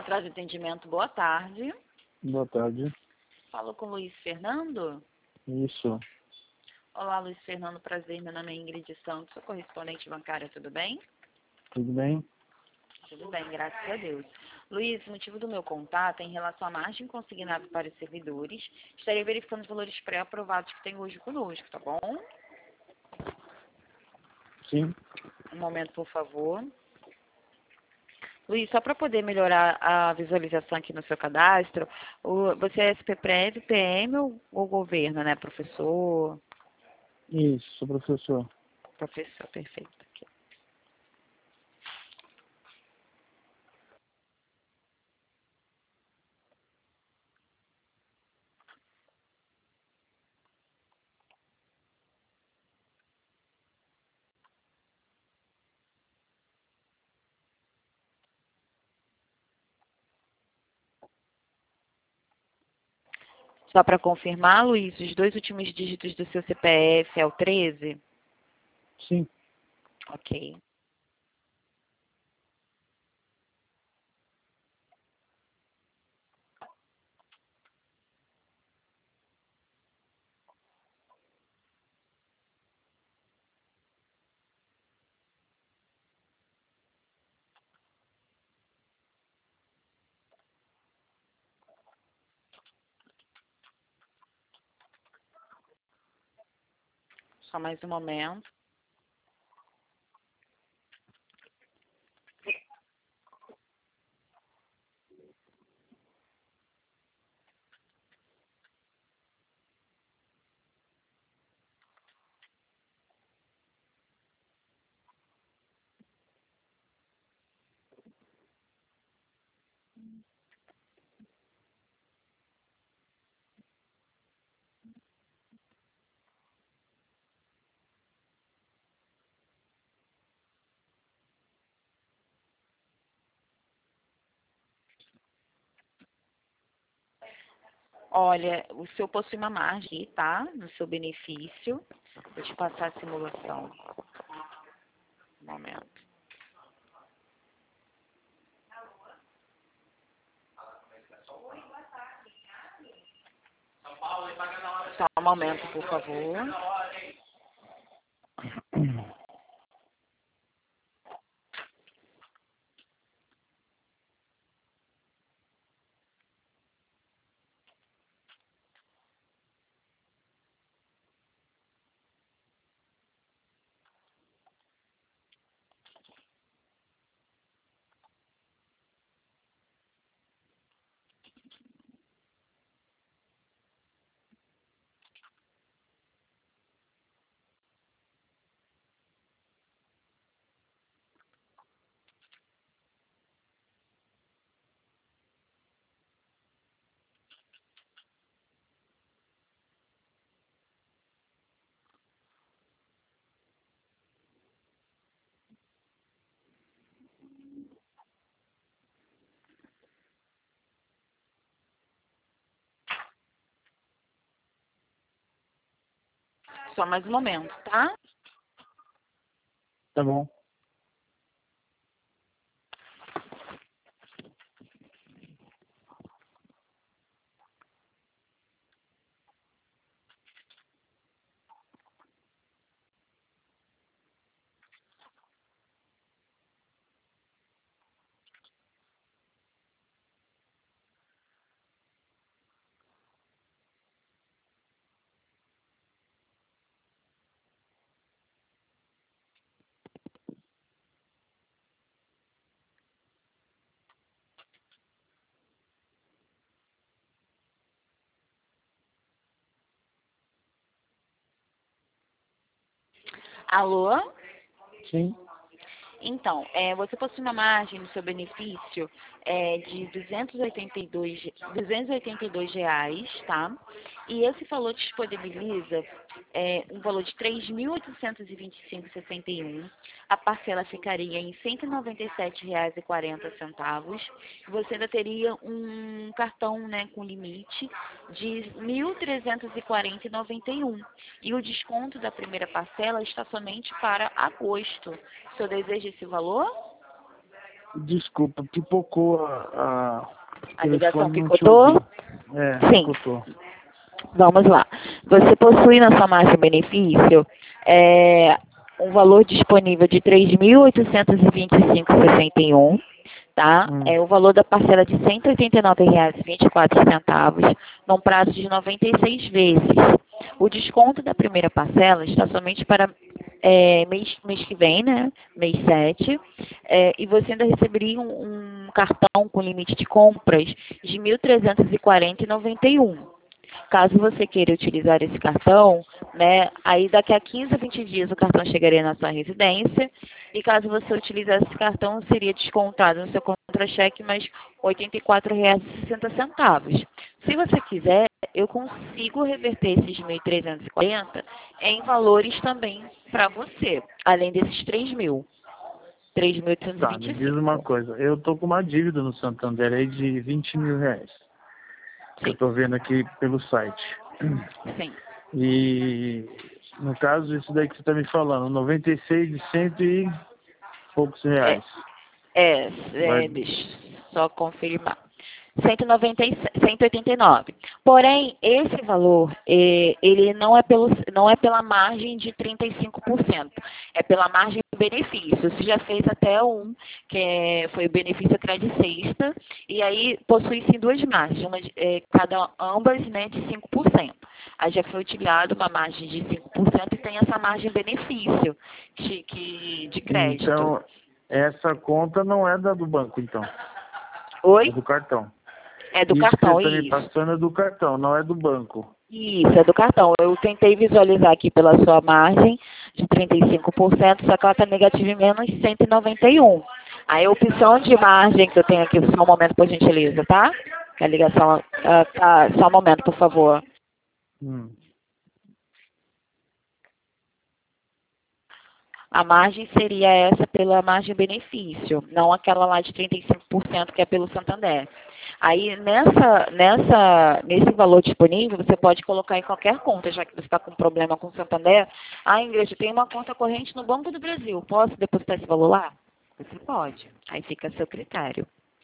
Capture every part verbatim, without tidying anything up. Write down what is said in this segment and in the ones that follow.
Central de Atendimento, boa tarde. Boa tarde. Falo com o Luiz Fernando. Isso. Olá, Luiz Fernando, prazer. Meu nome é Ingrid Santos, sou correspondente bancária, tudo bem? Tudo bem? Tudo bem, graças a Deus. Luiz, o motivo do meu contato é em relação à margem consignada para os servidores. Estarei verificando os valores pré-aprovados que tem hoje conosco, tá bom? Sim. Um momento, por favor. Luiz, só para poder melhorar a visualização aqui no seu cadastro, o- você é S P Prev, P M ou, ou governo, né? Professor? Isso, sou professor. Professor, perfeito. Aqui. Só para confirmar, Luiz, os dois últimos dígitos do seu C P F é o treze? Sim. Ok. Só mais um momento. Olha, o senhor possui uma margem, tá? No seu benefício. Vou te passar a simulação. Um momento. Só um momento, por favor. Só mais um momento, tá? Tá bom. Alô? Sim. Então, é, você possui uma margem no seu benefício é, de duzentos e oitenta e dois, duzentos e oitenta e dois reais, tá? E esse valor disponibiliza é, um valor de três mil oitocentos e vinte e cinco reais e sessenta e um. A parcela ficaria em cento e noventa e sete reais e quarenta centavos. Você ainda teria um cartão, né, com limite de mil trezentos e quarenta reais e noventa e um. E o desconto da primeira parcela está somente para agosto. O senhor deseja esse valor? Desculpa, pipocou a... A, A ligação telefone não te picotou? ouvi. É, Sim. picotou. Vamos lá. Você possui na sua margem benefício é, um valor disponível de três mil oitocentos e vinte e cinco reais e sessenta e um centavos, tá? Hum. É o valor da parcela de cento e oitenta e nove reais e vinte e quatro centavos, num prazo de noventa e seis vezes. O desconto da primeira parcela está somente para é, mês, mês que vem, né? Mês sete. É, e você ainda receberia um, um cartão com limite de compras de mil trezentos e quarenta reais e noventa e um centavos. Caso você queira utilizar esse cartão, né, aí daqui a quinze a vinte dias o cartão chegaria na sua residência, e caso você utilizasse esse cartão, seria descontado no seu contra-cheque mais oitenta e quatro reais e sessenta centavos. Se você quiser, eu consigo reverter esses mil trezentos e quarenta em valores também para você, além desses três mil. três mil oitocentos e Tá, vinte me e diz uma cinco. coisa. Eu tô com uma dívida no Santander aí de vinte mil reais. Que eu Sim, tô vendo aqui pelo site. sim. E, no caso, isso daí que você tá me falando, noventa e seis de cento e poucos É, reais. é, Vai... é deixa eu só confirmar. cento e noventa e sete, cento e oitenta e nove. Porém, esse valor, eh, ele não é, pelo, não é pela margem de trinta e cinco por cento, é pela margem de benefício. Você já fez até um, que é, foi o benefício crédito sexta, e aí possui sim duas margens, uma de, eh, cada, ambas né, de cinco por cento. Aí já foi utilizado uma margem de cinco por cento e tem essa margem benefício que, que, de crédito. Então, essa conta não é da do banco, então. Oi? É do cartão. É do Isso que cartão, você tá me isso. passando é do cartão, não é do banco. Isso, é do cartão. Eu tentei visualizar aqui pela sua margem de trinta e cinco por cento, só que ela está negativa em menos cento e noventa e um. Aí a opção de margem que eu tenho aqui, só um momento, por gentileza, tá? Que a ligação, ah, tá, só um momento, por favor. Hum. A margem seria essa pela margem benefício, não aquela lá de trinta e cinco por cento que é pelo Santander. Aí nessa, nessa, nesse valor disponível, você pode colocar em qualquer conta, já que você está com problema com o Santander. Ah, Ingrid, tem uma conta corrente no Banco do Brasil, posso depositar esse valor lá? Você pode, aí fica a seu critério.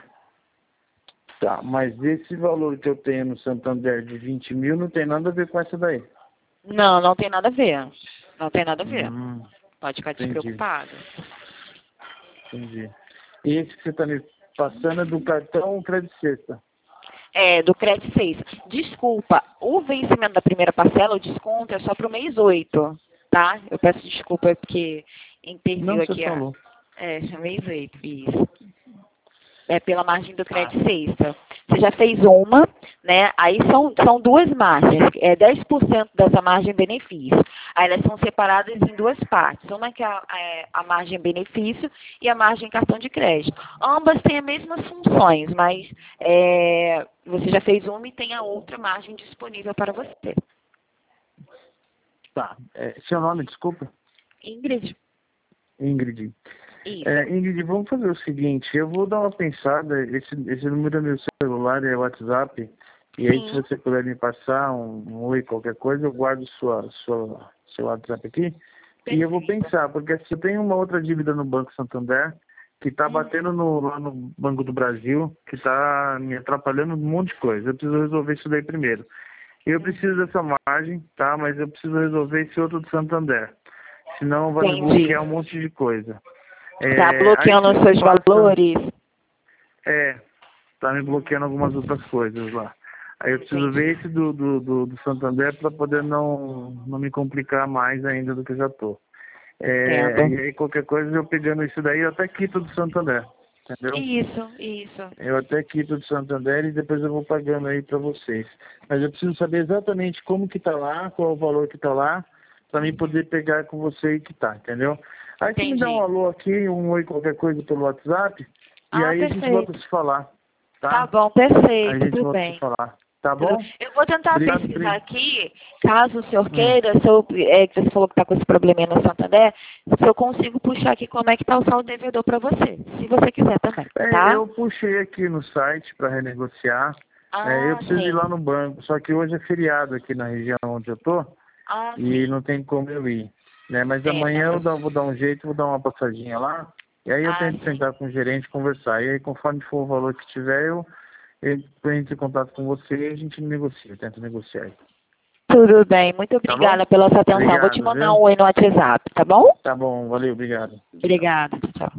Tá, mas esse valor que eu tenho no Santander de vinte mil não tem nada a ver com essa daí. Não, não tem nada a ver, não tem nada a ver. Hum, Pode ficar entendi. despreocupado. Entendi. E esse que você está me passando é do cartão Crédito Sexta. É, do crédito seis. Desculpa, o vencimento da primeira parcela, o desconto é só para o mês oito, tá? Eu peço desculpa porque interviu Não, você aqui a... falou. É, mês oito, isso. É pela margem do Ah, crédito sexta. Você já fez uma, né? Aí são, são duas margens, é dez por cento dessa margem benefício. Aí elas são separadas em duas partes. Uma que é a, é a margem benefício e a margem cartão de crédito. Ambas têm as mesmas funções, mas é, você já fez uma e tem a outra margem disponível para você. tá. É, seu nome, desculpa? Ingrid, Ingrid. isso. É, Ingrid, vamos fazer o seguinte, eu vou dar uma pensada, esse, esse número é meu celular, é WhatsApp, e aí se Sim. você puder me passar um, um oi, qualquer coisa, eu guardo sua, sua, seu WhatsApp aqui, e eu vou Perfeito. pensar, porque se eu tenho uma outra dívida no Banco Santander, que está Uhum. batendo no, lá no Banco do Brasil, que está me atrapalhando um monte de coisa, eu preciso resolver isso daí primeiro. Eu preciso dessa margem, tá, mas eu preciso resolver esse outro do Santander, senão vai me Entendi. bloquear um monte de coisa. Tá É, aí bloqueando os você seus passa, valores? é, tá me bloqueando algumas outras coisas lá. Aí eu preciso Entendi. ver esse do, do, do, do Santander para poder não, não me complicar mais ainda do que eu já tô. É, Entendo. e aí qualquer coisa eu pegando isso daí, eu até quito do Santander, entendeu? Isso, isso. Eu até quito do Santander e depois eu vou pagando aí para vocês. Mas eu preciso saber exatamente como que tá lá, qual é o valor que tá lá, para mim poder pegar com você e quitar, entendeu? Aí você me dá um Entendi. alô aqui, um oi, qualquer coisa pelo WhatsApp, e Ah, aí a gente volta a perfeito. se falar, Tá tá? bom, Aí a perfeito, gente tudo volta a se bem. falar, tá Tudo- bom? Eu vou tentar Obrigado, pesquisar obrigado. aqui, caso o senhor Hum. queira, se eu, é, que você falou que está com esse probleminha no Santander, se eu consigo puxar aqui como é que está o saldo devedor para você, se você quiser também, É, tá? eu puxei aqui no site para renegociar. É, eu Ah, preciso ir sim. lá no banco, só que hoje é feriado aqui na região onde eu tô Ah, e sim. não tem como eu ir, né? Mas amanhã eu Entendo. dou- vou dar um jeito, vou dar uma passadinha lá E aí eu Ah, tento sentar com o gerente e conversar. E aí, conforme for o valor que tiver, eu, eu entro em contato com você e a gente negocia, tenta negociar aí. tudo bem. Muito Tá bom? obrigada pela sua atenção. Vou te Obrigado, mandar viu? um oi no WhatsApp, tá bom? Tá bom, valeu, obrigado. Tchau. Obrigada. Tchau.